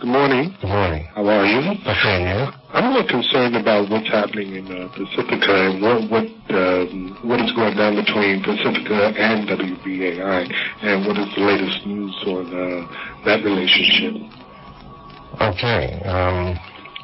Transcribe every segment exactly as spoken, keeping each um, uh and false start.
Good morning. Good morning. How are you? Okay, yeah. I'm a little concerned about what's happening in uh, Pacifica and what what um, what is going on between Pacifica and W B A I, and what is the latest news on uh, that relationship? Okay. Um,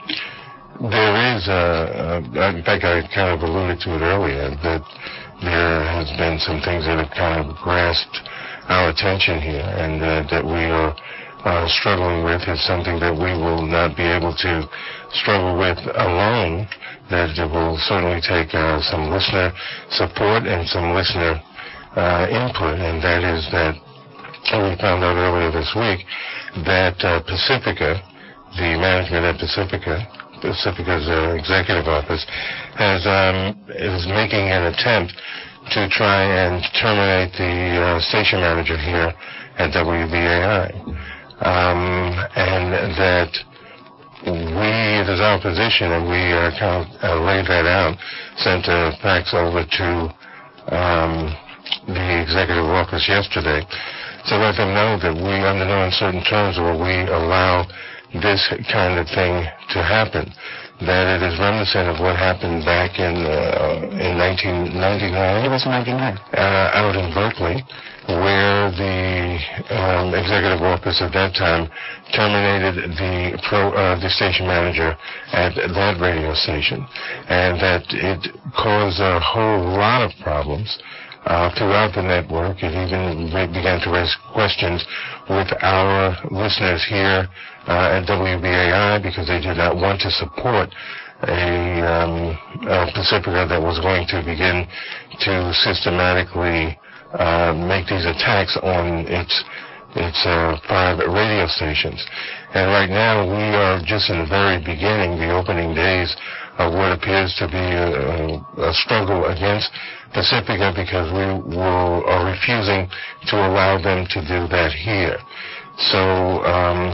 there is, uh, uh, in fact, I kind of alluded to it earlier, that there has been some things that have kind of grasped our attention here, and uh, that we are uh, struggling with is something that we will not be able to struggle with alone, that it will certainly take uh, some listener support and some listener uh, input, and that is that we found out earlier this week that uh, Pacifica, the management at Pacifica, Pacifica's uh, executive office, has um, is making an attempt to try and terminate the uh, station manager here at W B A I. Um, and that we, it is our position, and we uh, kind of uh, laid that out, sent a fax over to um, the executive office yesterday to let them know that we, under no uncertain terms, will we allow this kind of thing to happen. That it is reminiscent of what happened back in uh, in nineteen ninety-nine. It was ninety-nine. Uh, out in Berkeley, where the um, executive office at that time terminated the pro, uh, the station manager at that radio station, and that it caused a whole lot of problems uh, throughout the network. It even began to raise questions with our listeners here Uh, at W B A I, because they did not want to support a, um, a Pacifica that was going to begin to systematically uh, make these attacks on its its uh, five radio stations. And right now we are just in the very beginning, the opening days of what appears to be a, a struggle against Pacifica, because we will, are refusing to allow them to do that here. So um,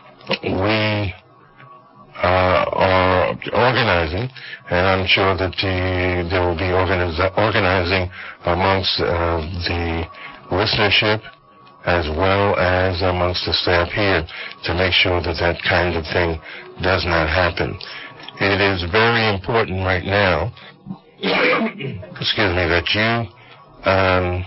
we uh, are organizing, and I'm sure that the, there will be organiz- organizing amongst uh, the listenership as well as amongst the staff here to make sure that that kind of thing does not happen. It is very important right now, excuse me, that you, um,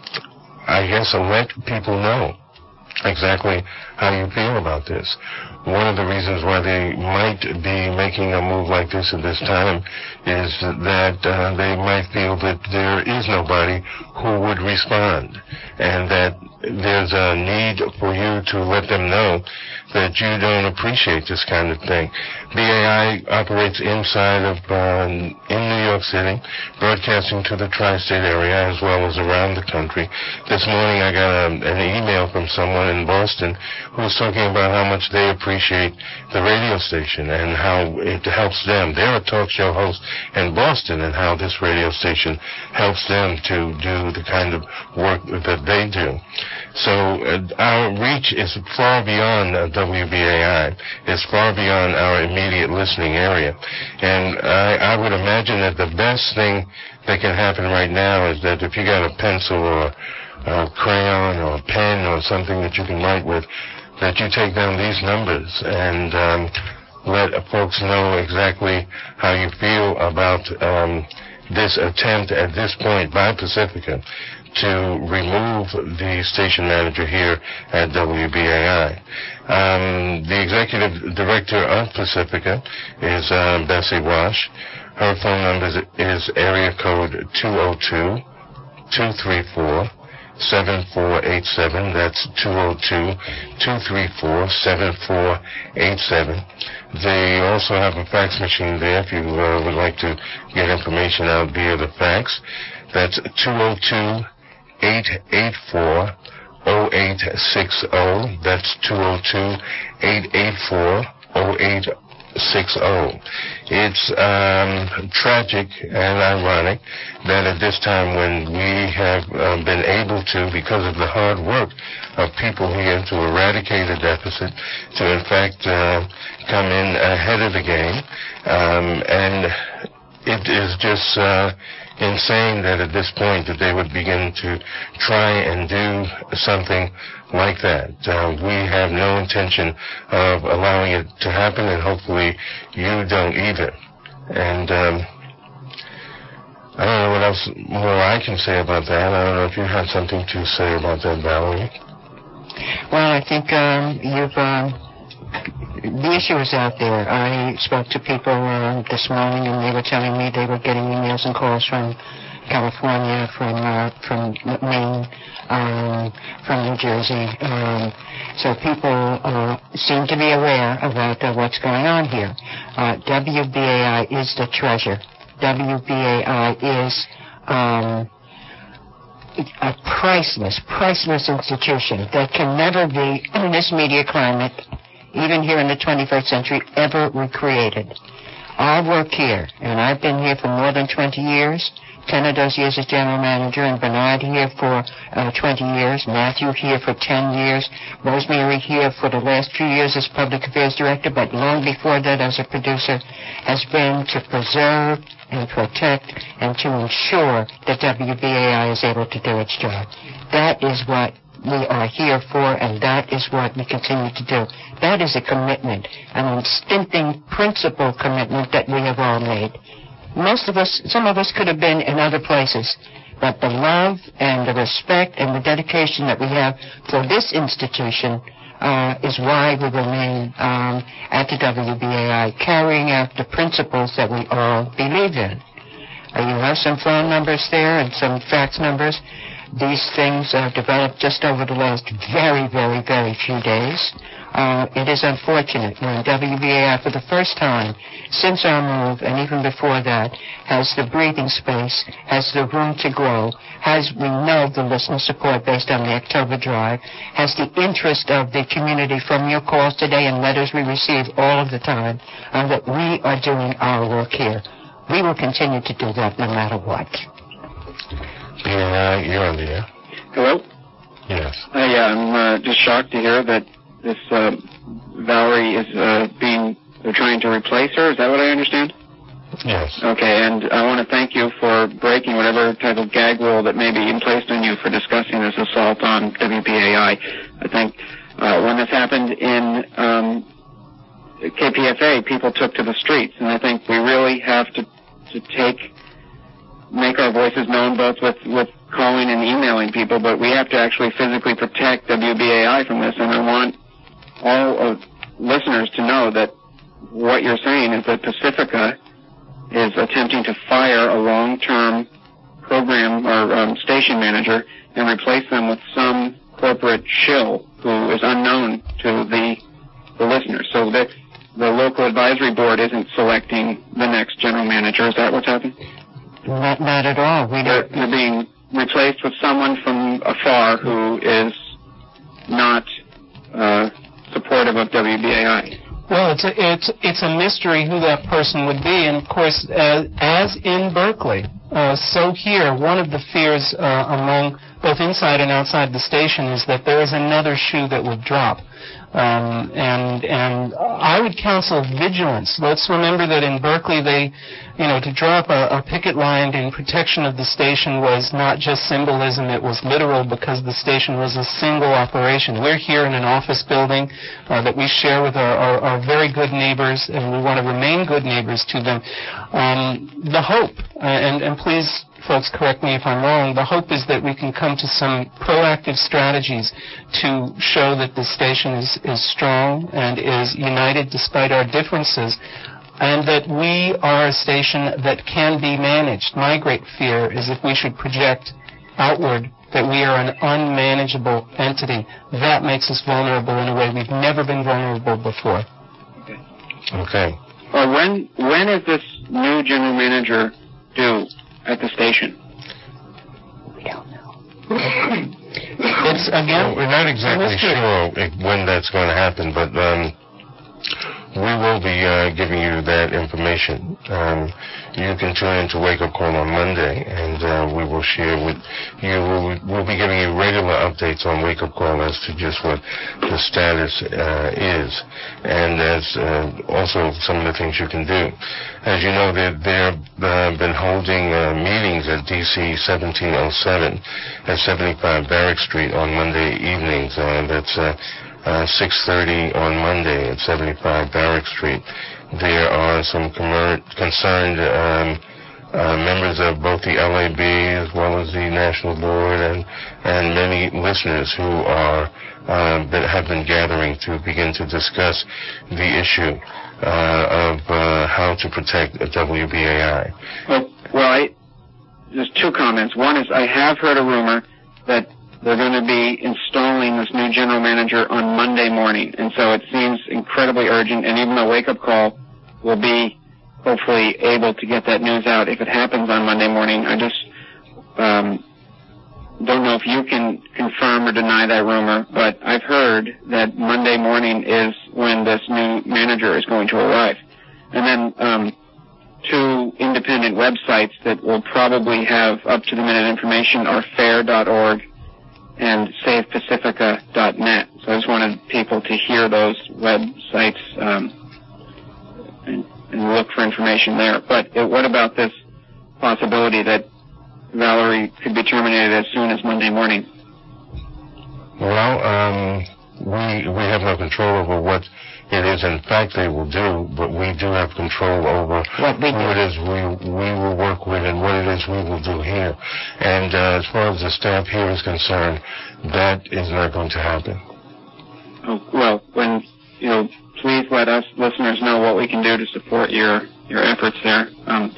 I guess, let people know exactly how you feel about this. One of the reasons why they might be making a move like this at this time is that uh, they might feel that there is nobody who would respond, and that there's a need for you to let them know that you don't appreciate this kind of thing. B A I operates inside of, uh, in New York City, broadcasting to the tri-state area as well as around the country. This morning I got a, an email from someone in Boston who was talking about how much they appreciate the radio station and how it helps them. They're a talk show host in Boston, and how this radio station helps them to do the kind of work that they do. So uh, our reach is far beyond uh, W B A I. It's far beyond our immediate listening area. And I, I would imagine that the best thing that can happen right now is that if you got a pencil or a crayon or a pen or something that you can write with, that you take down these numbers and um, let folks know exactly how you feel about um, this attempt at this point by Pacifica to remove the station manager here at W B A I. Um, the executive director of Pacifica is uh, Bessie Wash. Her phone number is, is area code two oh two, two three four, seven four eight seven. That's two oh two, two three four, seven four eight seven. They also have a fax machine there if you uh, would like to get information out via the fax. That's two oh two, eight eight four, oh eight six oh. That's two oh two, eight eight four, oh eight six oh. It's um, tragic and ironic that at this time, when we have uh, been able to, because of the hard work of people here, to eradicate a deficit, to in fact uh, come in ahead of the game, um, and it is just uh, insane that at this point that they would begin to try and do something like that. Uh, we have no intention of allowing it to happen, and hopefully you don't either. And um, I don't know what else more I can say about that. I don't know if you had something to say about that, Valerie. Well, I think um, you've... Um The issue is out there. I spoke to people uh, this morning, and they were telling me they were getting emails and calls from California, from uh, from Maine, um, from New Jersey. Um, so people uh, seem to be aware about uh, what's going on here. Uh, W B A I is the treasure. W B A I is um, a priceless, priceless institution that can never be, in this media climate, even here in the twenty-first century, ever recreated. Our work here, and I've been here for more than twenty years, ten of those years as general manager, and Bernard here for uh, twenty years, Matthew here for ten years, Rosemary here for the last few years as public affairs director, but long before that as a producer, has been to preserve and protect and to ensure that W B A I is able to do its job. That is what we are here for, and that is what we continue to do. That is a commitment, an unstinting principle commitment that we have all made. Most of us, some of us could have been in other places, but the love and the respect and the dedication that we have for this institution uh, is why we remain um, at the W B A I, carrying out the principles that we all believe in. Uh, you have some phone numbers there and some fax numbers. These things uh, developed just over the last very, very, very few days. Uh, it is unfortunate when W B A I, for the first time since our move, and even before that, has the breathing space, has the room to grow, has, we know, the listener support based on the October drive, has the interest of the community from your calls today and letters we receive all of the time, and that we are doing our work here. We will continue to do that no matter what. Yeah, you're on the air. Hello? Yes. Uh, yeah, I'm uh, just shocked to hear that this uh, Valerie is uh, being, they're trying to replace her. Is that what I understand? Yes. Okay, and I want to thank you for breaking whatever type of gag rule that may be placed on you for discussing this assault on W B A I. I think uh, when this happened in um, K P F A, people took to the streets, and I think we really have to, to take... make our voices known both with, with calling and emailing people, but we have to actually physically protect W B A I from this, and I want all of listeners to know that what you're saying is that Pacifica is attempting to fire a long-term program or um, station manager and replace them with some corporate shill who is unknown to the, the listeners. So that the local advisory board isn't selecting the next general manager. Is that what's happening? Not, not at all. We they're, they're being replaced with someone from afar who is not uh, supportive of W B A I. Well, it's a, it's it's a mystery who that person would be, and of course, as, as in Berkeley, uh, so here, one of the fears uh, among both inside and outside the station is that there is another shoe that would drop. Um, and and I would counsel vigilance. Let's remember that in Berkeley, they, you know, to drop a, a picket line in protection of the station was not just symbolism, it was literal, because the station was a single operation. We're here in an office building uh, that we share with our, our, our very good neighbors, and we want to remain good neighbors to them. Um, the hope, uh, and, and please, folks, correct me if I'm wrong, the hope is that we can come to some proactive strategies to show that the station is, is strong and is united despite our differences, and that we are a station that can be managed. My great fear is if we should project outward that we are an unmanageable entity. That makes us vulnerable in a way we've never been vulnerable before. Okay. Okay. Well, when when is this new general manager due at the station? We don't know. It's, again, well, we're not exactly sure when that's going to happen, but um, we will be uh, giving you that information. Um, you can tune in to Wake Up Call on Monday, and uh, we will share with you. We'll, we'll be giving you regular updates on Wake Up Call as to just what the status uh, is, and as uh, also some of the things you can do. As you know, they've uh, been holding uh, meetings at D C seventeen oh seven at seventy-five Barrack Street on Monday evenings. Uh, that's uh, Uh, six thirty on Monday at seventy-five Barrack Street. There are some com- concerned um, uh, members of both the L A B as well as the National Board and, and many listeners who are uh, that have been gathering to begin to discuss the issue uh, of uh, how to protect W B A I. Well, well I, there's two comments. One is I have heard a rumor that they're going to be installing this new general manager on Monday morning, and so it seems incredibly urgent, and even though Wake Up Call will be hopefully able to get that news out if it happens on Monday morning, I just um, don't know if you can confirm or deny that rumor, but I've heard that Monday morning is when this new manager is going to arrive. And then um, two independent websites that will probably have up-to-the-minute information are fair dot org and save pacifica dot net. So I just wanted people to hear those websites um, and, and look for information there. But uh, what about this possibility that Valerie could be terminated as soon as Monday morning? Well, um, we we have no control over what it is in fact they will do, but we do have control over what who it is we we will work with and what it is we will do here. And uh, as far as the staff here is concerned, that is not going to happen. Oh, well, when you know, please let us listeners know what we can do to support your your efforts there. Um,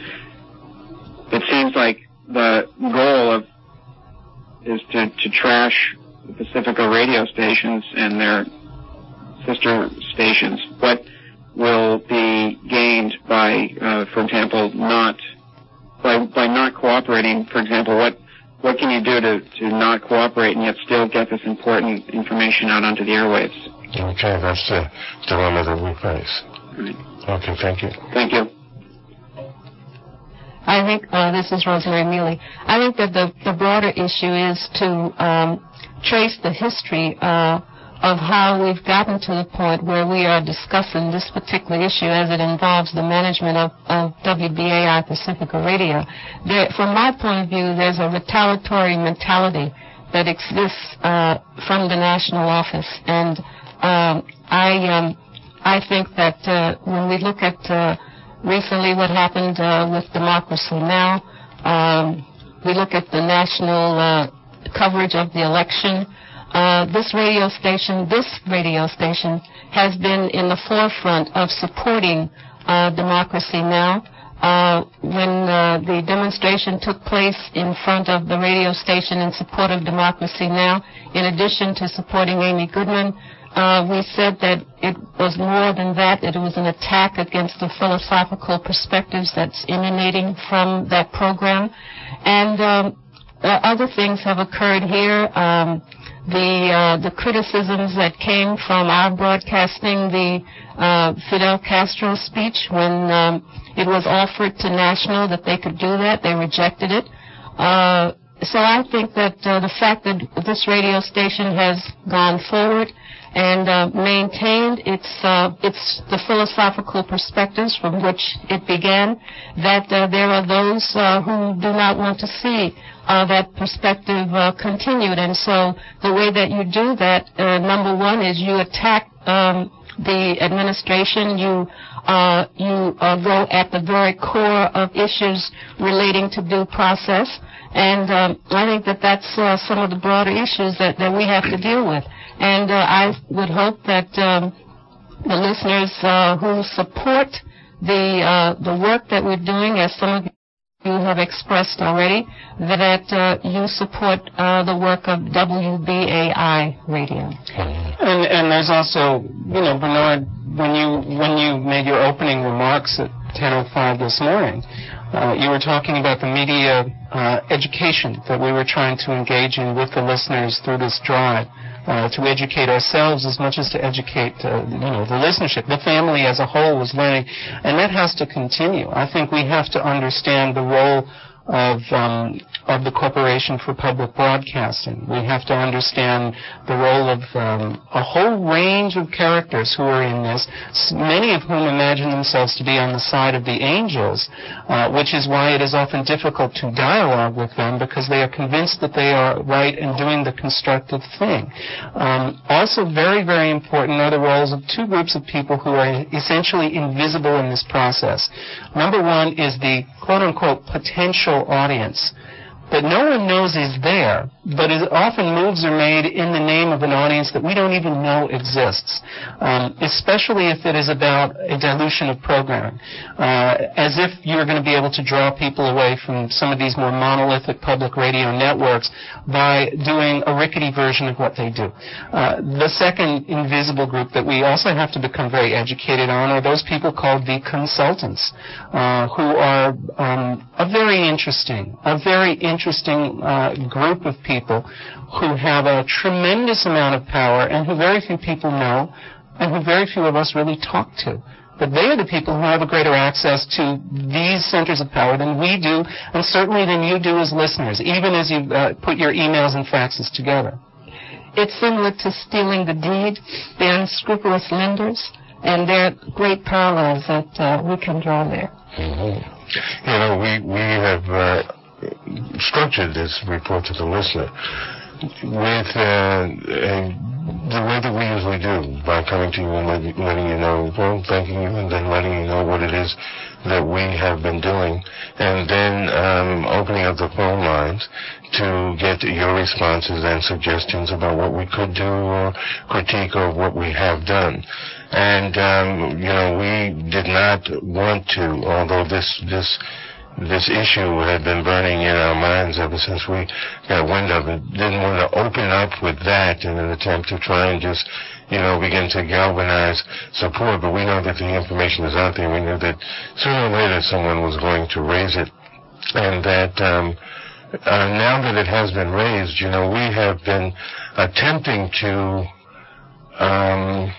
it seems like the goal of is to to trash the Pacifica radio stations and their sister stations. What will be gained by, uh, for example, not by by not cooperating? For example, what what can you do to, to not cooperate and yet still get this important information out onto the airwaves? Okay, that's the dilemma that we face. Right. Okay, thank you. Thank you. I think uh, this is Rosemary Mealy. I think that the, the broader issue is to um, trace the history uh, of how we've gotten to the point where we are discussing this particular issue as it involves the management of, of W B A I Pacifica Radio. There, from my point of view, there's a retaliatory mentality that exists uh, from the national office, and um, I um, I think that uh, when we look at uh, recently what happened uh, with Democracy Now, um, we look at the national uh, coverage of the election. Uh, this radio station, this radio station has been in the forefront of supporting uh, Democracy Now. Uh, when uh, the demonstration took place in front of the radio station in support of Democracy Now, in addition to supporting Amy Goodman, uh, we said that it was more than that, that it was an attack against the philosophical perspectives that's emanating from that program. And um, uh, other things have occurred here. Um, The uh, the criticisms that came from our broadcasting the uh, Fidel Castro speech when um, it was offered to National that they could do that, they rejected it. Uh, so I think that uh, the fact that this radio station has gone forward and uh, maintained its uh, its the philosophical perspectives from which it began, that uh, there are those uh, who do not want to see Uh, that perspective uh, continued. And so the way that you do that, uh, number one, is you attack um, the administration. You uh, you uh, go at the very core of issues relating to due process. And um, I think that that's uh, some of the broader issues that, that we have to deal with. And uh, I would hope that um, the listeners uh, who support the uh, the work that we're doing, as some of you you have expressed already, that uh, you support uh, the work of W B A I Radio. And, and there's also, you know, Bernard, when you when you made your opening remarks at ten oh five this morning, uh, you were talking about the media uh, education that we were trying to engage in with the listeners through this drive. uh, to educate ourselves as much as to educate, uh, you know, the listenership. The family as a whole was learning, and that has to continue. I think we have to understand the role of um, of the Corporation for Public Broadcasting. We have to understand the role of um, a whole range of characters who are in this, many of whom imagine themselves to be on the side of the angels, uh, which is why it is often difficult to dialogue with them, because they are convinced that they are right and doing the constructive thing. Um, also very, very important are the roles of two groups of people who are essentially invisible in this process. Number one is the quote-unquote potential audience that no one knows is there, but is often moves are made in the name of an audience that we don't even know exists, um, especially if it is about a dilution of programming, uh, as if you're going to be able to draw people away from some of these more monolithic public radio networks by doing a rickety version of what they do. Uh, the second invisible group that we also have to become very educated on are those people called the consultants, uh, who are um, a very interesting, a very interesting uh, group of people who have a tremendous amount of power and who very few people know and who very few of us really talk to. But they are the people who have a greater access to these centers of power than we do, and certainly than you do as listeners, even as you uh, put your emails and faxes together. It's similar to stealing the deed. They're unscrupulous lenders, and there are great parallels that uh, we can draw there. Mm-hmm. You know, we, we have uh, structured this report to the listener with uh, a, the way that we usually do, by coming to you and let, letting you know, well, thanking you, and then letting you know what it is that we have been doing, and then um, opening up the phone lines to get your responses and suggestions about what we could do or critique of what we have done. And, um, you know, we did not want to, although this this this issue had been burning in our minds ever since we got wind of it, didn't want to open up with that in an attempt to try and just, you know, begin to galvanize support. But we know that the information is out there. We knew that sooner or later someone was going to raise it. And that um, uh, now that it has been raised, you know, we have been attempting to um,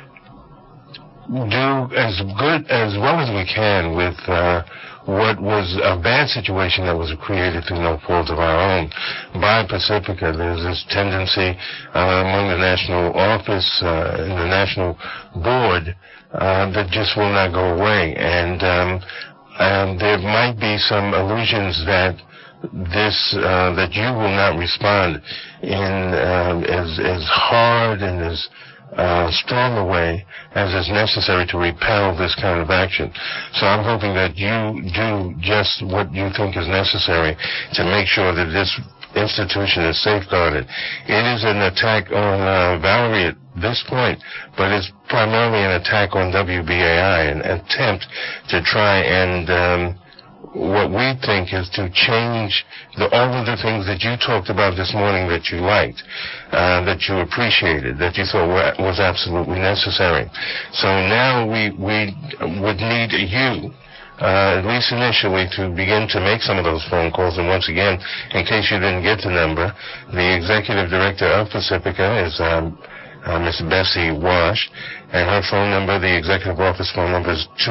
do as good, as well as we can with uh, what was a bad situation that was created through no fault of our own by Pacifica. There's this tendency uh, among the national office, uh, in the national board, uh, that just will not go away. And um, um, there might be some illusions that this, uh, that you will not respond in um, as, as hard and as Uh, strong a way as is necessary to repel this kind of action. So I'm hoping that you do just what you think is necessary to make sure that this institution is safeguarded. It is an attack on uh, Valerie at this point, but it's primarily an attack on W B A I, an attempt to try and um, what we think is to change the, all of the things that you talked about this morning that you liked, uh, that you appreciated, that you thought were, was absolutely necessary. So now we, we would need you, uh, at least initially, to begin to make some of those phone calls. And once again, in case you didn't get the number, the executive director of Pacifica is um, uh, Miss Bessie Wash, and her phone number, the executive office phone number, is two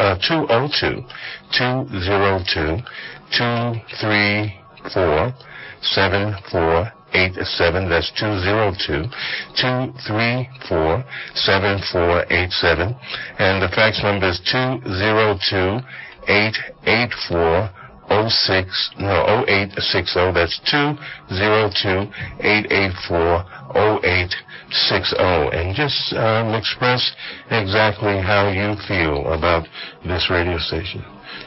oh two, two oh two, two three four, seven four eight seven. That's two oh two, two three four, seven four eight seven. And the fax number is two oh two, eight eight four, oh six, no, oh eight six oh. That's two oh two, eight eight four, oh eight six oh. And just um, express exactly how you feel about this radio station.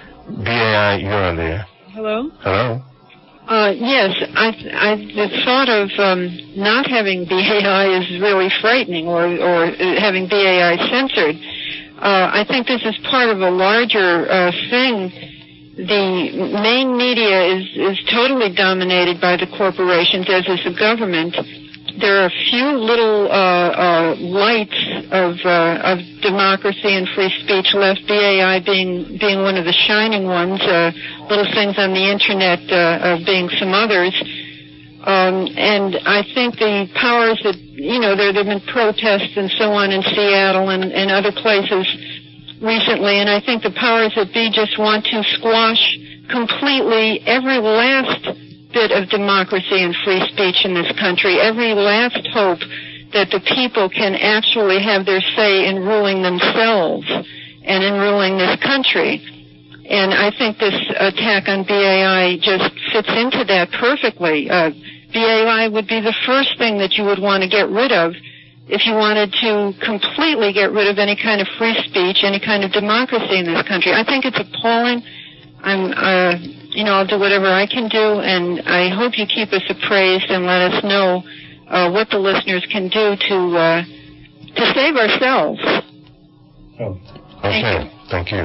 B A I, you're on there. Hello? Hello? Uh, yes, I, I, the thought of um, not having B A I is really frightening, or, or having B A I censored. Uh, I think this is part of a larger uh, thing. The main media is, is totally dominated by the corporations, as is the government. There are a few little uh, uh, lights of uh, of democracy and free speech left, B A I being being one of the shining ones, uh, little things on the internet uh, uh, being some others. Um, and I think the powers that, you know, there have been protests and so on in Seattle and, and other places recently, and I think the powers that be just want to squash completely every last bit of democracy and free speech in this country, every last hope that the people can actually have their say in ruling themselves and in ruling this country. And I think this attack on B A I just fits into that perfectly. Uh, B A I would be the first thing that you would want to get rid of if you wanted to completely get rid of any kind of free speech, any kind of democracy in this country. I think it's appalling. I'm, uh, you know, I'll do whatever I can do, and I hope you keep us appraised and let us know uh, what the listeners can do to uh, to save ourselves. Oh. Okay, thank you.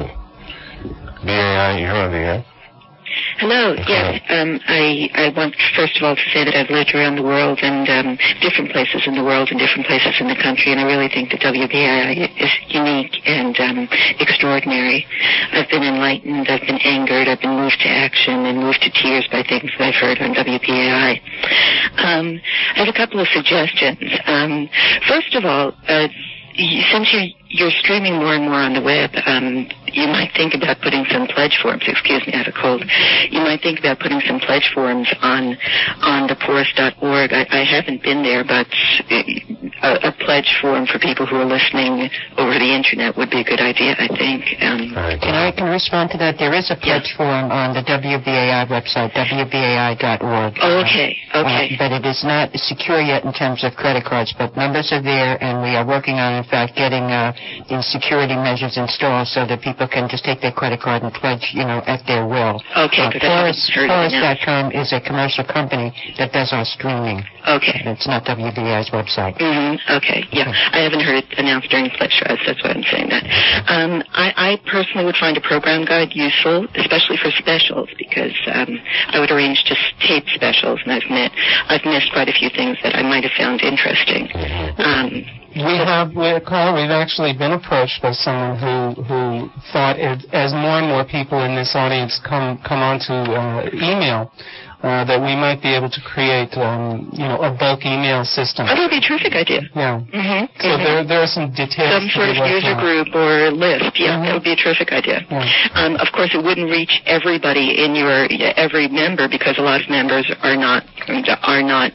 B A I, you're on the air. Hello. Yes, um, I, I want first of all to say that I've lived around the world and um, different places in the world and different places in the country, and I really think that W B A I is unique and um, extraordinary. I've been enlightened, I've been angered, I've been moved to action and moved to tears by things that I've heard on W B A I. Um, I have a couple of suggestions. Um, first of all, uh, since you, you're streaming more and more on the web, um, you might think about putting some pledge forms. Excuse me, I have a cold. You might think about putting some pledge forms on on the porous dot org. I, I haven't been there, but a, a pledge form for people who are listening over the internet would be a good idea, I think. Um, can I can respond to that? There is a pledge yes. form on the W B A I website, W B A I dot org. Oh, okay, okay. Uh, but it is not secure yet in terms of credit cards, but numbers are there, and we are working on, in fact, getting uh, the security measures installed so that people can just take their credit card and pledge, you know, at their will. Okay. Uh, porous dot com is a commercial company that does our streaming. Okay. It's not W B A I's website. Mm-hmm. Okay. Yeah. I haven't heard it announced during Pledge Drive. That's why I'm saying that. Um, I, I personally would find a program guide useful, especially for specials, because um, I would arrange just tape specials, and I've met, I've missed quite a few things that I might have found interesting. Mm-hmm. Um, We have, we, Carl, we've actually been approached by someone who who thought, it, as more and more people in this audience come come onto uh, email, uh, that we might be able to create, um, you know, a bulk email system. Oh, that would be a terrific idea. Yeah. Mm-hmm. So mm-hmm. there there are some details. Some sort of user on. group or list. Yeah, mm-hmm. that would be a terrific idea. Yeah. Um, of course, it wouldn't reach everybody in your every member, because a lot of members are not are not.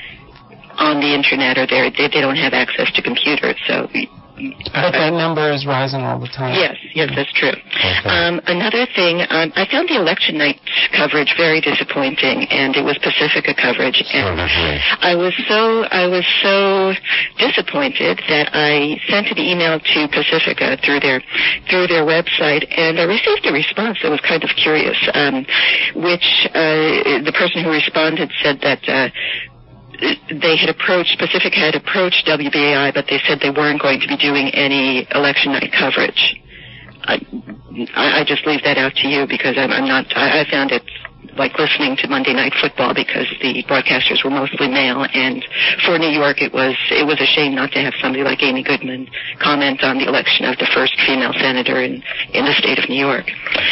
on the internet, or they they don't have access to computers, so. But that number is rising all the time. Yes, yes, that's true. Okay. Um, another thing, um, I found the election night coverage very disappointing, and it was Pacifica coverage, and so I was so I was so disappointed that I sent an email to Pacifica through their through their website, and I received a response that was kind of curious, um, which uh, the person who responded said that. Uh, They had approached, Pacific had approached W B A I, but they said they weren't going to be doing any election night coverage. I, I just leave that out to you, because I'm, I'm not, I, I found it like listening to Monday Night Football, because the broadcasters were mostly male, and for New York it was it was a shame not to have somebody like Amy Goodman comment on the election of the first female senator in, in the state of New York.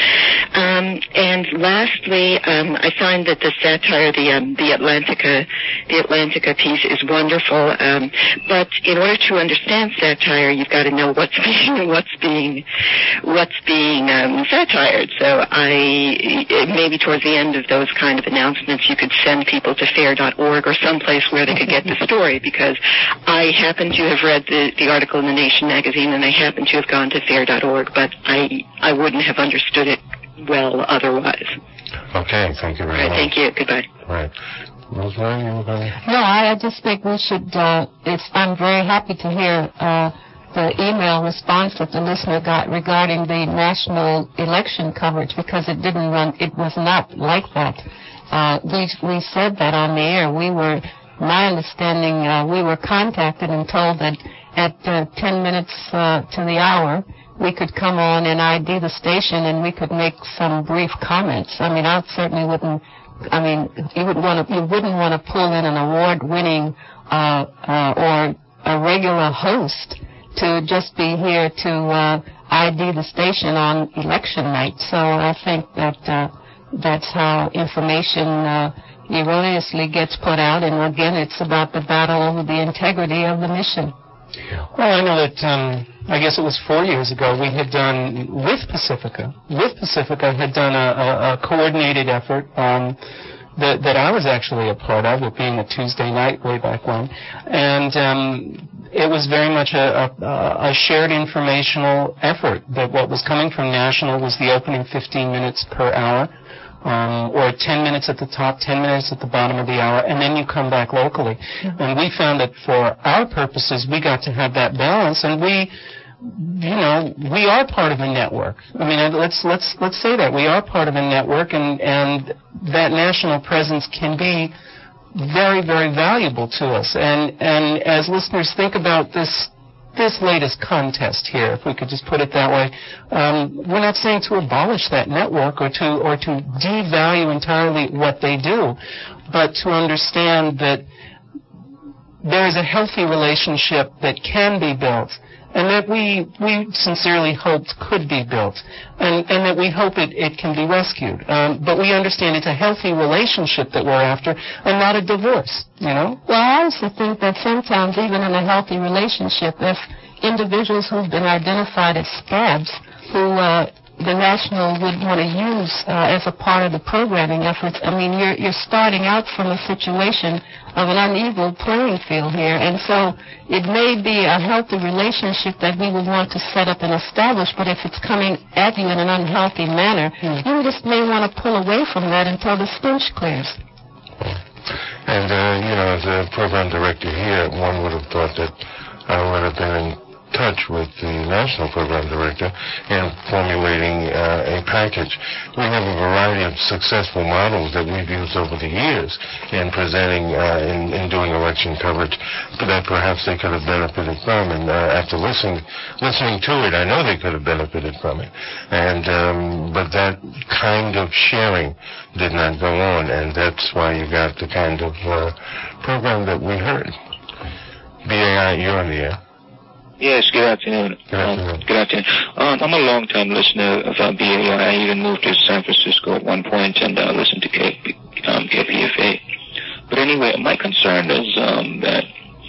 Um, and lastly, um, I find that the satire, the um, the Atlantica, the Atlantica piece is wonderful. Um, but in order to understand satire, you've got to know what's being what's being what's being um, satired. So I maybe towards the end of those kind of announcements, you could send people to fair dot org or someplace where they could get the story, because I happen to have read the, the article in the Nation magazine, and I happen to have gone to fair dot org, but I I wouldn't have understood it well otherwise. Okay, thank you very right, much. Thank you. Goodbye. Right. Rosemary, you were going to... No, I, I just think we should, uh, it's, I'm very happy to hear uh, the email response that the listener got regarding the national election coverage, because it didn't run, it was not like that. Uh, we, we said that on the air. We were, my understanding, uh, we were contacted and told that at uh, ten minutes uh, to the hour, we could come on and I D the station, and we could make some brief comments. I mean, I certainly wouldn't, I mean, you wouldn't want to, you wouldn't want to pull in an award-winning uh, uh, or a regular host to just be here to uh, I D the station on election night. So I think that uh, that's how information uh, erroneously gets put out, and again, it's about the battle over the integrity of the mission. Well, I know that, um, I guess it was four years ago, we had done, with Pacifica, with Pacifica, had done a, a, a coordinated effort um, that, that I was actually a part of, it being a Tuesday night way back when. And um, it was very much a, a, a shared informational effort, that what was coming from National was the opening fifteen minutes per hour. Um, or ten minutes at the top, ten minutes at the bottom of the hour, and then you come back locally. Mm-hmm. And we found that for our purposes, we got to have that balance, and we, you know, we are part of a network. I mean, let's let's let's say that we are part of a network, and and that national presence can be very, very valuable to us. And and as listeners think about this. This latest contest here, if we could just put it that way, um, we're not saying to abolish that network or to or to devalue entirely what they do, but to understand that there is a healthy relationship that can be built, and that we we sincerely hoped could be built, and, and that we hope it, it can be rescued. Um, but we understand it's a healthy relationship that we're after, and not a divorce, you know? Well, I also think that sometimes, even in a healthy relationship, if individuals who've been identified as scabs, who uh, the National would want to use uh, as a part of the programming efforts, I mean, you're, you're starting out from a situation of an unequal playing field here, and so it may be a healthy relationship that we would want to set up and establish, but if it's coming at you in an unhealthy manner, mm. you just may want to pull away from that until the stench clears. And, uh, you know, as a program director here, one would have thought that I would have been in touch with the national program director in formulating uh, a package. We have a variety of successful models that we've used over the years in presenting, uh, in, in doing election coverage that perhaps they could have benefited from. And uh, after listening listening to it, I know they could have benefited from it. And um, but that kind of sharing did not go on, and that's why you got the kind of uh, program that we heard. B A I, you're on the air. Yes, good afternoon. Good afternoon. Um, good afternoon. Um, I'm a long-time listener of uh, B A I. I even moved to San Francisco at one point and uh, listened to K, um, K P F A. But anyway, my concern is um, that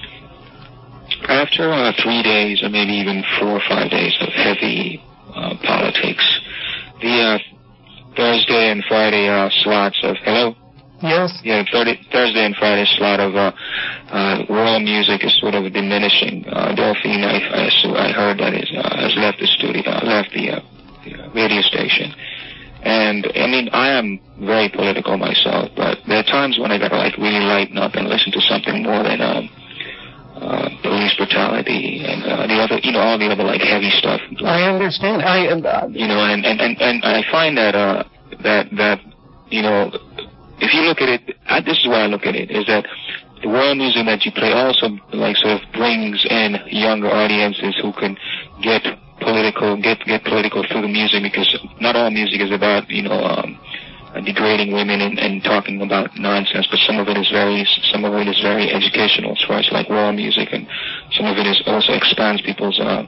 after uh, three days or maybe even four or five days of heavy uh, politics, the uh, Thursday and Friday uh, slots of... Hello? Yes. Yeah, Thursday and Friday slot of uh, uh, world music is sort of diminishing. Uh, Delphine, I, I, I heard that is, uh, has left the studio, uh, left the, uh, the uh, radio station. And, I mean, I am very political myself, but there are times when I gotta, like, really lighten up and listen to something more than um, uh, police brutality and uh, the other, you know, all the other, like, heavy stuff. I understand. I, uh, you know, and, and, and, and I find that, uh, that, that, you know, if you look at it, I, this is why I look at it, is that the world music that you play also, like, sort of brings in younger audiences who can get political, get get political through the music, because not all music is about, you know, um, degrading women and, and talking about nonsense, but some of it is very, some of it is very educational as far as, like, world music, and some of it is also expands people's uh,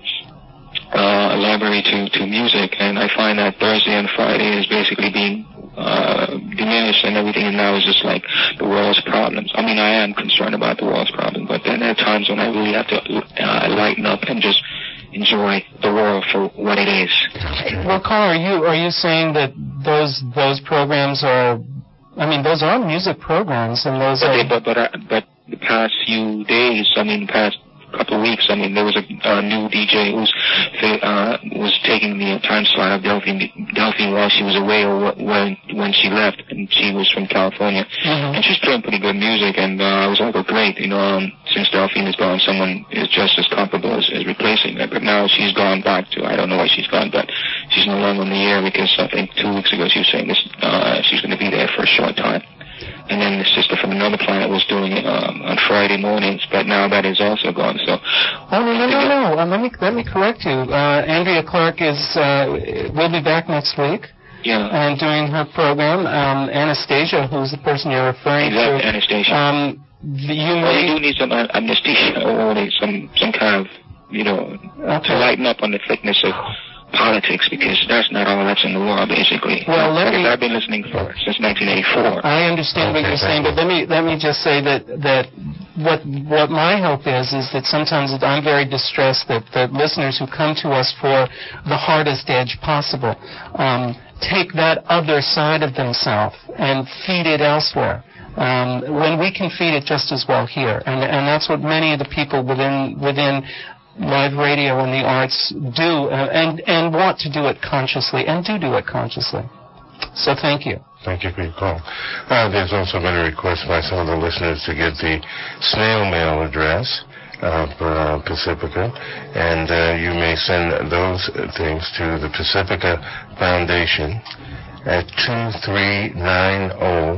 uh, library to, to music. And I find that Thursday and Friday is basically being uh, diminished, and everything now is just like the world's problems. I mean, I am concerned about the world's problems, but then there are times when I really have to uh, lighten up and just enjoy the world for what it is. Well, Carl, are you are you saying that those those programs are? I mean, those are music programs, and those but are. They, but but uh, but the past few days, I mean, the past couple of weeks, I mean, there was a uh, new D J who's uh, was taking the time slot of Delphine, Delphine while she was away, or when when she left, and she was from California, mm-hmm. and she's playing pretty good music, and uh, I was like, oh, great, you know, um, since Delphine is gone, someone is just as comfortable as, as replacing her. But now she's gone back to, I don't know why she's gone, but she's no longer on the air, because I think two weeks ago she was saying this, uh, she's going to be there for a short time. And then the sister from another planet was doing it um, on Friday mornings, but now that is also gone. So, oh no no no no! Um, let me let me correct you. Uh, Andrea Clark is uh, will be back next week. Yeah. And doing her program. Um, Anastasia, who's the person you're referring exactly, to. Anastasia. Um, you well, may you do need some uh, anesthesia or some some kind of, you know, okay. to lighten up on the thickness of politics, because that's not all that's in the world, basically. Well, let me, I've been listening for since nineteen eighty-four. I understand okay, what you're saying, but let me let me just say that that what what my hope is is that sometimes I'm very distressed that the listeners who come to us for the hardest edge possible um, take that other side of themselves and feed it elsewhere. Um, when we can feed it just as well here, and and that's what many of the people within within live radio and the arts do, uh, and and want to do it consciously, and do do it consciously. So thank you. Thank you for your call. Uh, there's also been a request by some of the listeners to get the snail mail address of uh, Pacifica, and uh, you may send those things to the Pacifica Foundation at two three nine zero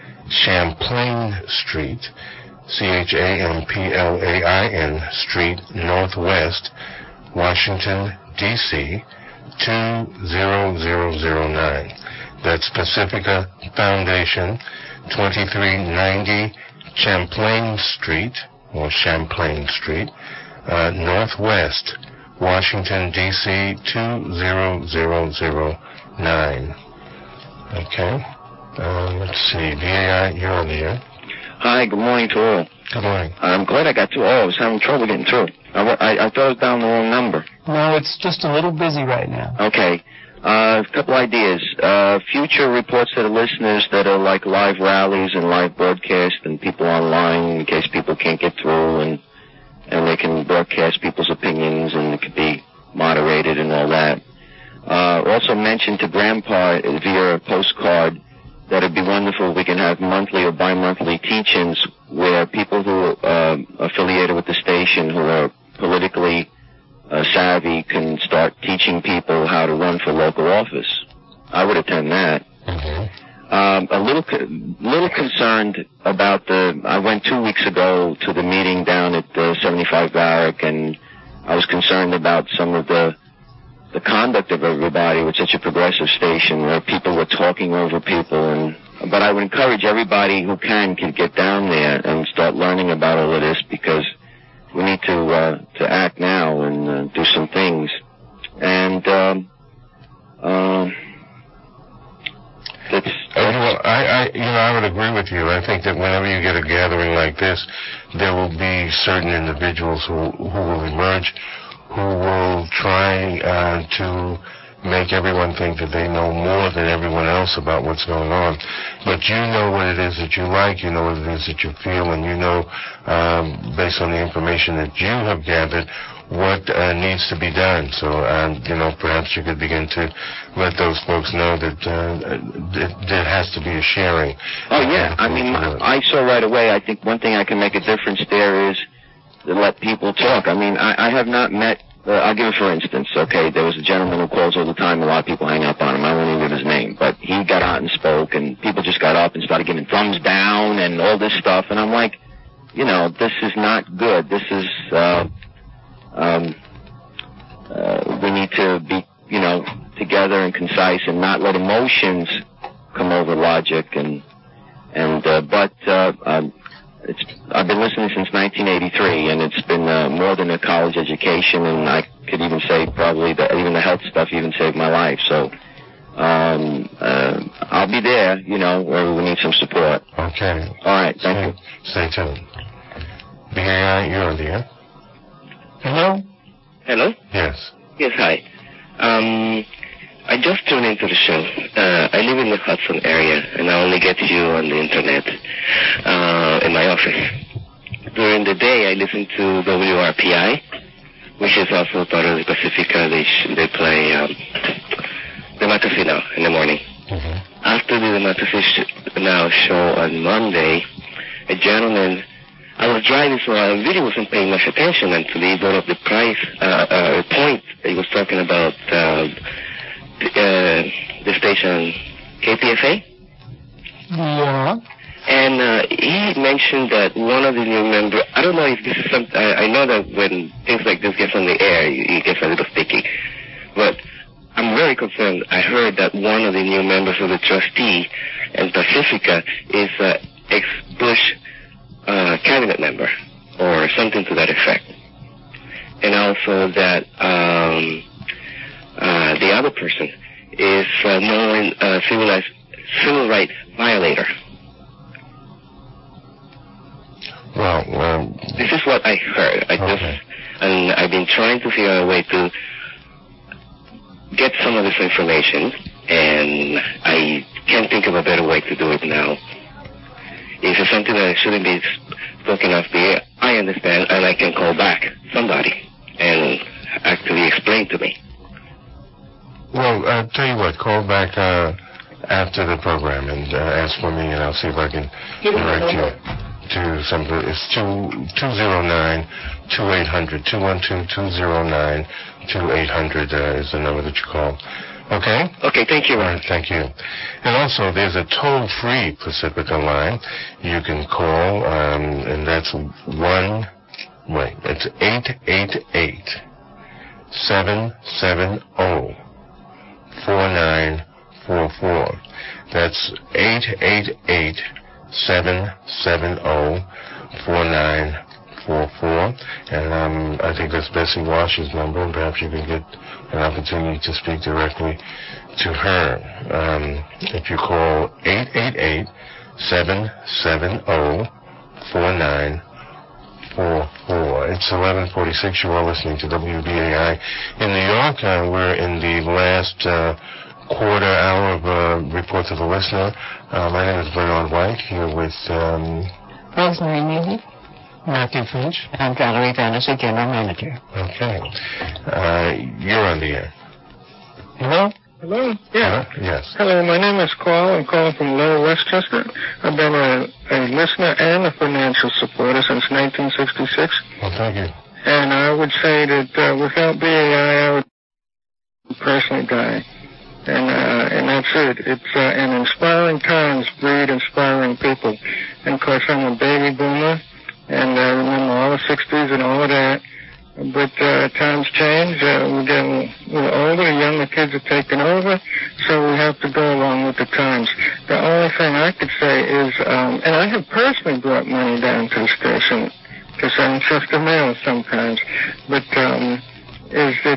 Champlain Street, C H A M P L A I N Street, Northwest, Washington, D C two zero zero zero nine. That's Pacifica Foundation, twenty-three ninety Champlain Street, or Champlain Street, uh, Northwest, Washington, D C two zero zero zero nine. Okay. Uh, let's see. V A I, you're on the air. Hi, good morning to all. Good morning. I'm glad I got through. Oh, I was having trouble getting through. I, I, I thought I was down the wrong number. No, it's just a little busy right now. Okay. Uh, a couple ideas. Uh, future reports to the listeners that are like live rallies and live broadcasts and people online in case people can't get through, and and they can broadcast people's opinions and it could be moderated and all that. Uh, also mention to Grandpa via a postcard that it'd be wonderful if we can have monthly or bi-monthly teach-ins where people who are uh, affiliated with the station who are politically uh, savvy can start teaching people how to run for local office. I would attend that. Mm-hmm. Um, a little little concerned about the... I went two weeks ago to the meeting down at the seventy-five Barrack, and I was concerned about some of the the conduct of everybody with such a progressive station where people were talking over people. And but I would encourage everybody who can can get down there and start learning about all of this, because we need to uh, to act now and uh, do some things. And um, uh, that's, that's uh, well, I, I, you know, I would agree with you. I think that whenever you get a gathering like this, there will be certain individuals who who will emerge, who will try uh, to make everyone think that they know more than everyone else about what's going on. But you know what it is that you like, you know what it is that you feel, and you know, um, based on the information that you have gathered, what uh, needs to be done. So, um, you know, perhaps you could begin to let those folks know that uh, th- there has to be a sharing. Oh, yeah. I mean, I saw right away, I think one thing I can make a difference there is to let people talk. I mean, I, I have not met, uh, I'll give it for instance, okay, there was a gentleman who calls all the time, a lot of people hang up on him, I won't even give his name, but he got out and spoke, and people just got up and started giving thumbs down and all this stuff, and I'm like, you know, this is not good. This is, uh, um, uh, we need to be, you know, together and concise and not let emotions come over logic, and, and, uh, but, uh, um, It's, I've been listening since nineteen eighty-three, and it's been uh, more than a college education, and I could even say probably that even the health stuff even saved my life. So um, uh, I'll be there, you know, where we need some support. Okay. All right, thank stay, you. Stay tuned. B A I, you're on the air. Hello? Hello? Yes. Yes, hi. Um, I just tuned into the show. Uh, I live in the Hudson area, and I only get you on the internet uh, in my office. During the day, I listen to W R P I, which is also part of the Pacifica. They sh- they play um, the Matasi Now in the morning. Mm-hmm. After the Matasi Now show on Monday, a gentleman, I was driving, so I really wasn't paying much attention until he brought up the price, uh, uh, point. He was talking about uh, the, uh, the station K P F A. Yeah. And uh, he mentioned that one of the new members, I don't know if this is something, I, I know that when things like this get on the air, it gets a little sticky. But I'm very concerned. I heard that one of the new members of the trustee and Pacifica is an ex-Bush uh, cabinet member, or something to that effect. And also that um, uh, the other person is uh, known uh, civil, civil rights violator. Well, um, this is what I heard. I okay. just, and I've been trying to figure out a way to get some of this information, and I can't think of a better way to do it now. If it's something that shouldn't be spoken of, I understand, and I can call back somebody and actually explain to me. Well, uh, tell you what, call back uh, after the program and uh, ask for me, and I'll see if I can direct you to somebody. It's two two zero nine two eight hundred two one two two zero nine two eight hundred uh, is the number that you call. Okay? Okay, thank you. All right, thank you. And also, there's a toll-free Pacifica line you can call, um, and that's one, wait, it's eight eight eight seven seven zero four nine four four. That's eight eight eight seven seven zero four nine four four. And um, I think that's Bessie Walsh's number, and perhaps you can get an opportunity to speak directly to her. Um, if you call eight eight eight seven seven zero four nine four four. It's eleven forty-six. You are listening to W B A I in New York. Uh, we're in the last uh, quarter hour of uh, Reports of a Listener. Uh, my name is Bernard White, here with um, Rosemary Neely, Matthew Finch, and Valerie Vanessa, General Manager. Okay. Uh, you're on the air. Hello? Hello? Yeah. Uh, yes. Hello, my name is Carl. I'm calling from Lower Westchester. I've been a, a listener and a financial supporter since nineteen sixty-six. Well, thank you. And I would say that uh, without B A I, I would personally die. And uh, and that's it. It's uh, and inspiring times breed inspiring people. And of course, I'm a baby boomer, and I remember all the sixties and all of that. But uh, times change. Uh, we're getting we're older. Younger kids are taking over, so we have to go along with the times. The only thing I could say is, um, and I have personally brought money down to the station to send just a mail sometimes, but. Um, is that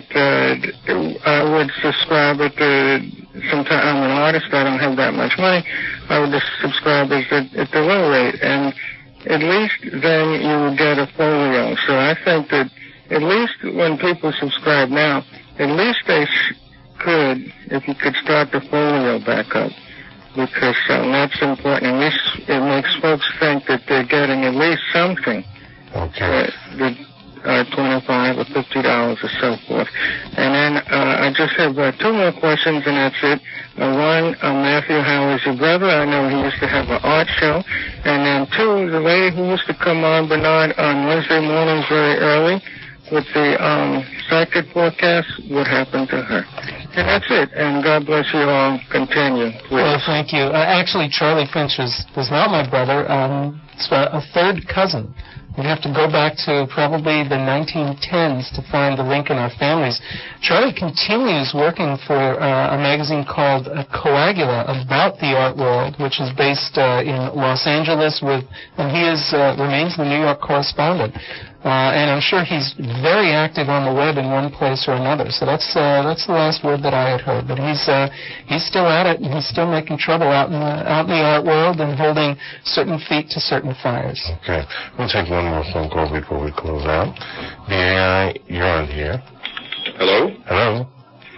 uh, I would subscribe at the, sometimes I'm an artist, I don't have that much money, I would just subscribe at the, at the low rate, and at least then you would get a folio. So I think that at least when people subscribe now, at least they sh- could, if you could start the folio back up, because um, that's important. At least it makes folks think that they're getting at least something. Okay. Uh, that, Uh, twenty-five or fifty dollars or so forth. And then uh, I just have uh, two more questions, and that's it. Uh, one, uh, Matthew, how is your brother? I know he used to have an art show. And then two, the lady who used to come on, Bernard, on Wednesday mornings very early with the um, psychic forecast, what happened to her? And that's it. And God bless you all. Continue, please. Well, thank you. Uh, actually, Charlie Finch was, was not my brother. Um, it's a third cousin. You'd have to go back to probably the nineteen tens to find the link in our families. Charlie continues working for uh, a magazine called uh, Coagula about the art world, which is based uh, in Los Angeles, with, and he is uh, remains the New York correspondent. Uh, and I'm sure he's very active on the web in one place or another. So that's uh, that's the last word that I had heard. But he's uh, he's still at it, and he's still making trouble out in the out in the art world and holding certain feet to certain fires. Okay, we'll take one more phone call before we close out. B A I, you're on here. Hello. Hello.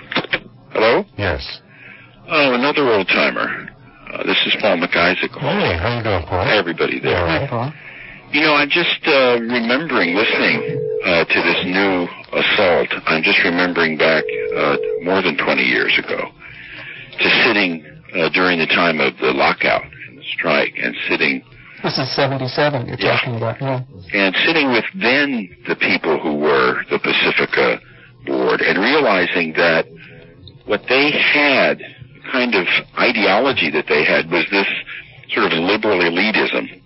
Hello. Yes. Oh, another old timer. Uh, this is Paul McIsaac. Hey, how you doing, Paul? Hi, everybody there. Hi, Paul. You know, I'm just uh, remembering listening uh, to this new assault. I'm just remembering back uh, more than twenty years ago to sitting uh, during the time of the lockout and the strike and sitting... This is seventy-seven you're yeah. talking about, yeah. And sitting with then the people who were the Pacifica board and realizing that what they had, the kind of ideology that they had, was this sort of liberal elitism.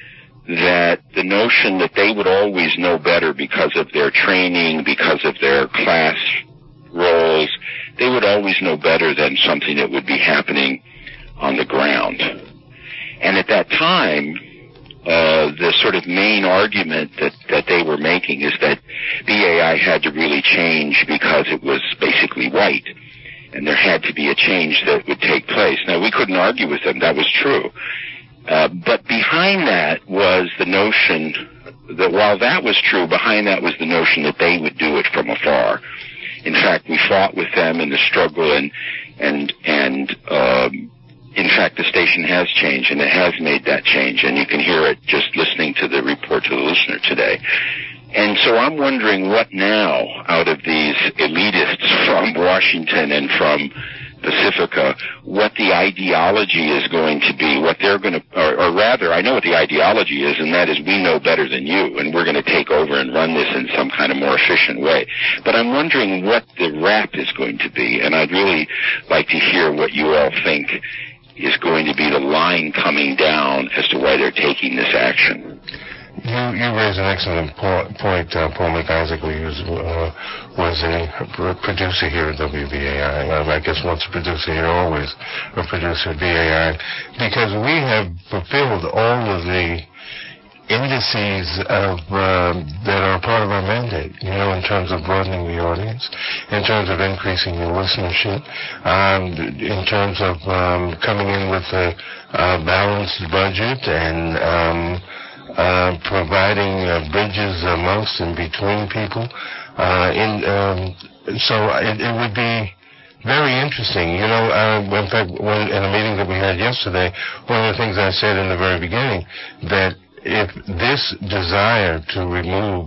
That the notion that they would always know better because of their training, because of their class roles, they would always know better than something that would be happening on the ground. And at that time, uh, the sort of main argument that, that they were making is that B A I had to really change because it was basically white. and there had to be a change that would take place. Now, we couldn't argue with them. That was true. Uh, but behind that was the notion that while that was true, behind that was the notion that they would do it from afar. In fact, we fought with them in the struggle, and and and um, in fact, the station has changed, and it has made that change, and you can hear it just listening to the report to the listener today. And so I'm wondering what now, out of these elitists from Washington and from Pacifica, what the ideology is going to be, what they're going to, or, or rather, I know what the ideology is, and that is we know better than you, and we're going to take over and run this in some kind of more efficient way. But I'm wondering what the rap is going to be, and I'd really like to hear what you all think is going to be the line coming down as to why they're taking this action. You, you raise an excellent po- point, uh, Paul McIsaac, who uh, was a producer here at W B A I. Um, I guess once a producer here, always a producer at B A I, because we have fulfilled all of the indices of uh, that are part of our mandate, you know, in terms of broadening the audience, in terms of increasing the listenership, um, in terms of um, coming in with a uh, balanced budget and um, Uh, providing uh, bridges amongst and between people. Uh, in, um, so it, it would be very interesting. You know, uh, in fact, when, in a meeting that we had yesterday, one of the things I said in the very beginning, that if this desire to remove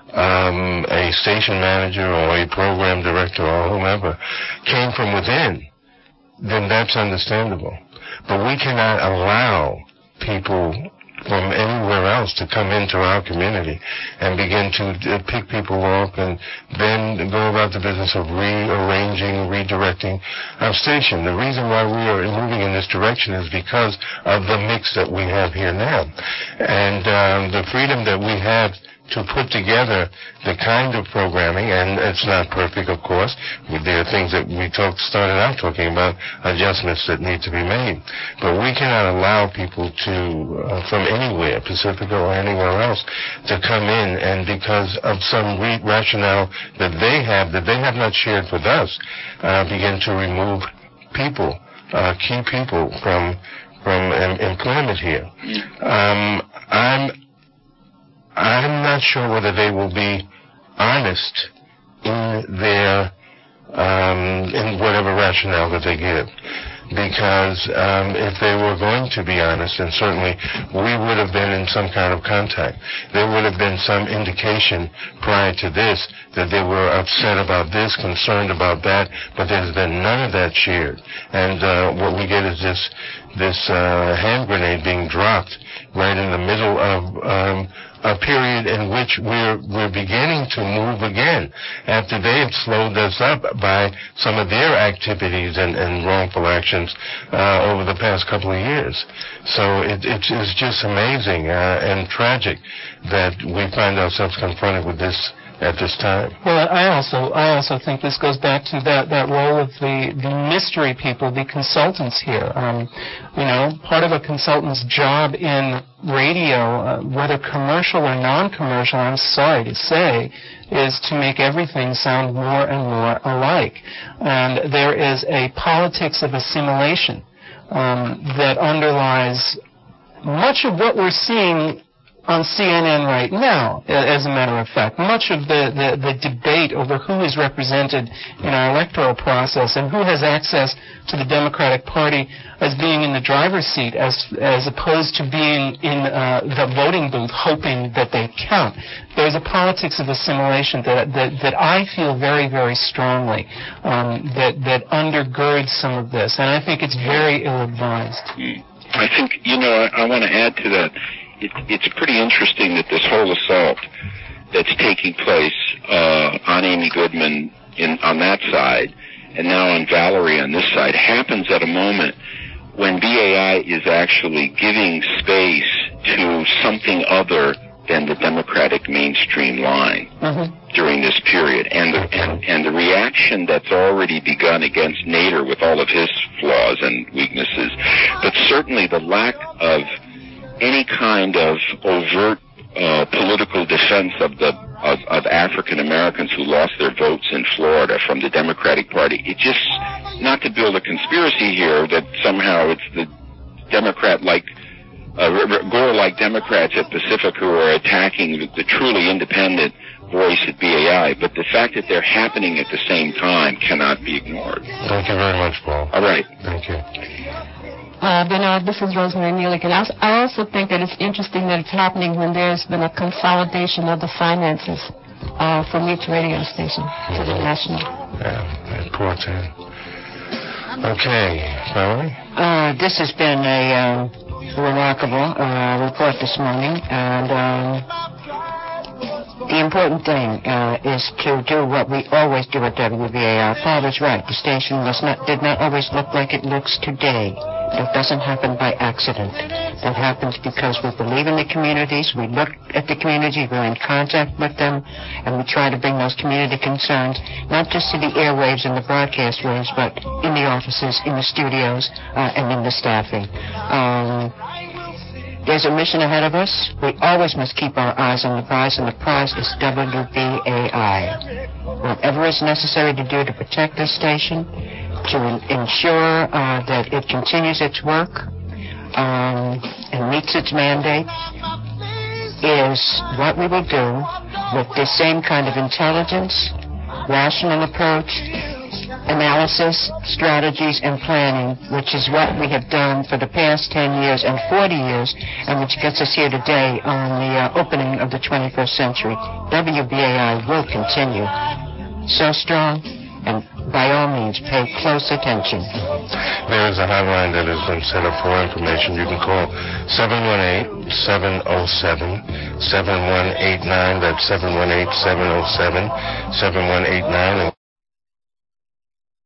um, a station manager or a program director or whomever came from within, then that's understandable. But we cannot allow people from anywhere else to come into our community and begin to uh, pick people off and then go about the business of rearranging, redirecting our station. The reason why we are moving in this direction is because of the mix that we have here now. And um, the freedom that we have to put together the kind of programming, and it's not perfect, of course. There are things that we talked, started out talking about, adjustments that need to be made. But we cannot allow people to, uh, from anywhere, Pacifica or anywhere else, to come in and because of some re- rationale that they have, that they have not shared with us, uh, begin to remove people, uh, key people from, from um, employment here. Um, I'm I'm not sure whether they will be honest in their, um, in whatever rationale that they give. Because um, if they were going to be honest, and certainly we would have been in some kind of contact, there would have been some indication prior to this that they were upset about this, concerned about that, but there's been none of that shared. And uh, what we get is this this uh, hand grenade being dropped right in the middle of um, a period in which we're we're beginning to move again after they have slowed us up by some of their activities and, and wrongful actions uh, over the past couple of years. So it, it's, it's just amazing uh, and tragic that we find ourselves confronted with this at this time. Well, I also I also think this goes back to that, that role of the, the mystery people, the consultants here. Um, you know, part of a consultant's job in radio, uh, whether commercial or non-commercial, I'm sorry to say, is to make everything sound more and more alike. And there is a politics of assimilation um, that underlies much of what we're seeing on C N N right now, as a matter of fact. Much of the, the, the debate over who is represented in our electoral process and who has access to the Democratic Party as being in the driver's seat as as opposed to being in uh, the voting booth hoping that they count. There's a politics of assimilation that that, that I feel very, very strongly um, that, that undergirds some of this, and I think it's very ill-advised. I think, you know, I, I want to add to that. It, it's pretty interesting that this whole assault that's taking place uh, on Amy Goodman in, on that side and now on Valerie on this side happens at a moment when B A I is actually giving space to something other than the Democratic mainstream line mm-hmm. during this period. And the, and, and the reaction that's already begun against Nader with all of his flaws and weaknesses, but certainly the lack of any kind of overt uh, political defense of the of, of African Americans who lost their votes in Florida from the Democratic Party, it just not to build a conspiracy here that somehow it's the Democrat-like, uh, Gore-like Democrats at Pacifica who are attacking the, the truly independent voice at B A I, but the fact that they're happening at the same time cannot be ignored. Thank you very much, Paul. All right. Thank you. Uh, Bernard, this is Rosemary Nealik, and I also, I also think that it's interesting that it's happening when there's been a consolidation of the finances uh, from each radio station to the national. Yeah, important. Okay, Valerie? Uh, this has been a um, remarkable uh, report this morning, and um, the important thing uh, is to do what we always do at W B A I. Paul was right. The station was not, did not always look like it looks today. That doesn't happen by accident. That happens because we believe in the communities, we look at the community, we're in contact with them, and we try to bring those community concerns, not just to the airwaves and the broadcast waves, but in the offices, in the studios, uh, and in the staffing. Um, There's a mission ahead of us. We always must keep our eyes on the prize, and the prize is W B A I. Whatever is necessary to do to protect this station, to ensure uh, that it continues its work um, and meets its mandate, is what we will do with this same kind of intelligence, rational approach, analysis, strategies, and planning, which is what we have done for the past ten years and forty years, and which gets us here today on the uh, opening of the twenty-first century. W B A I will continue so strong, and by all means, pay close attention. There is a hotline that has been set up for information. You can call seven one eight, seven oh seven, seven one eight nine. That's seven one eight, seven oh seven, seven one eight nine.